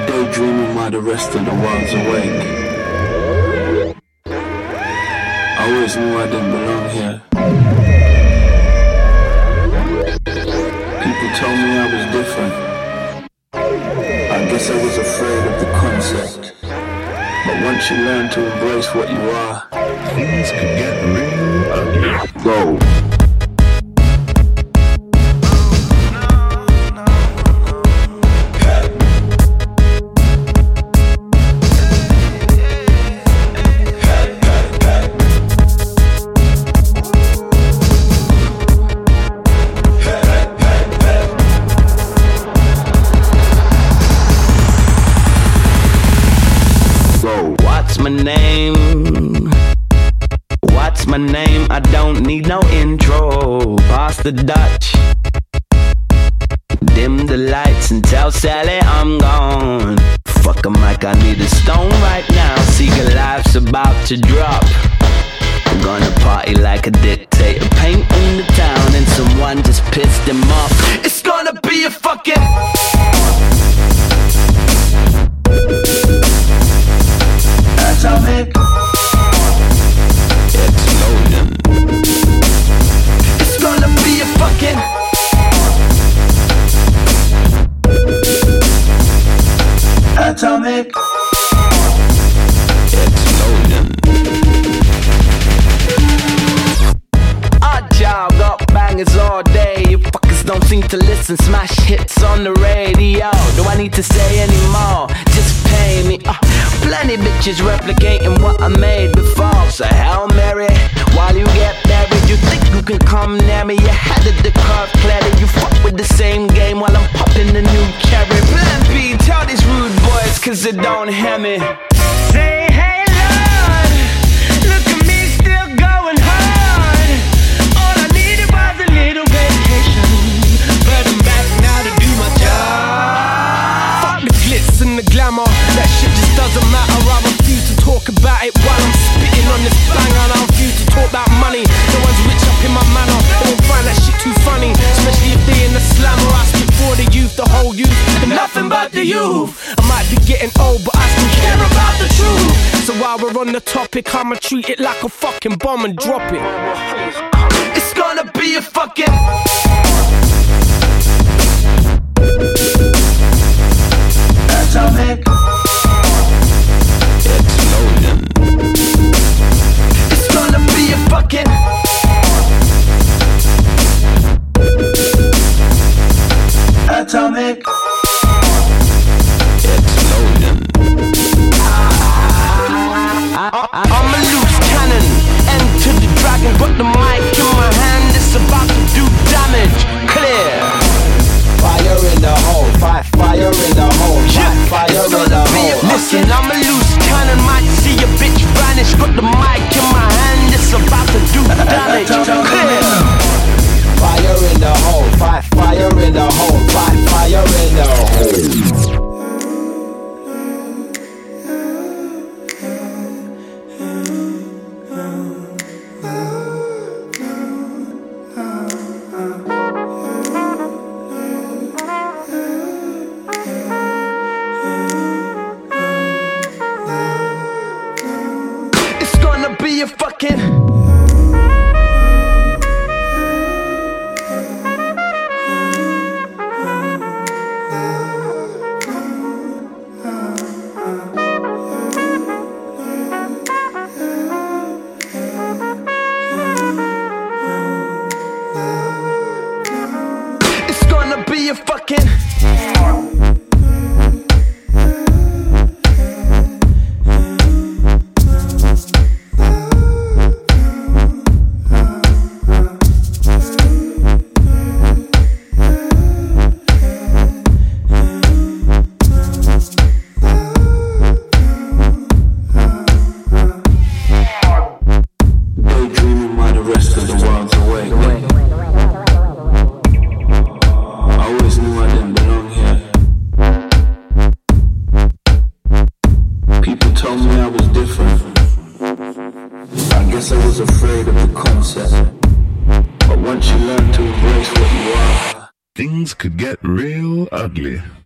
Daydreaming while the rest of the world's awake. I always knew I didn't belong here. People told me I was different. I guess I was afraid of the concept. But once you learn to embrace what you are, things could get real ugly. Go. What's my name? What's my name? I don't need no intro. Pass the Dutch. Dim the lights and tell Sally I'm gone. Fuck 'em like I need a stone right now. Secret life's about to drop. I'm gonna party like a dictator. Paint in the town and someone just pissed him off. It's gonna be a fucking atomic explosion. It's gonna be a fucking atomic explosion. Odd job, got bangers all day. You fuckers don't seem to listen. Smash hits on the radio. Do I need to say any more? Just pay me. Plenty bitches replicating what I made before. So Hail Mary, while you get married. You think you can come near me? You had the curve clearly. You fuck with the same game while I'm popping the new cherry. Plan B, tell these rude boys cause they don't hear me. Say hey Lord, look at me still going hard. All I needed was a little vacation, but I'm back now to do my job. Fuck the glitz and the glamour, that shit just doesn't matter. I refuse to talk about it while I'm spitting on this banger. I refuse to talk about money. No one's rich up in my manner. They won't find that shit too funny, especially if they in the slammer. I speak for the youth, the whole youth, and nothing but the youth. I might be getting old, but I still care about the truth. So while we're on the topic, I'ma treat it like a fucking bomb and drop it. It's gonna be a fucking atomic explosion. It's gonna be a fucking atomic explosion. I'm a loose cannon, enter the dragon. Got the mic in my hand, it's about to do damage. Clear. Fire in the hole, fire in the hole, fire in the hole. Listen, I'm a loose cannon, might see a bitch vanish. Got the mic in my hand, it's about to do damage. Clear. Fire in the hole, fire in the hole, fire in the hole. It's gonna be a fucking be a fucking daydreaming while the rest of the world's awake. I always knew I didn't belong here. People told me I was different. I guess I was afraid of the concept. But once you learn to embrace what you are, Things could get real ugly.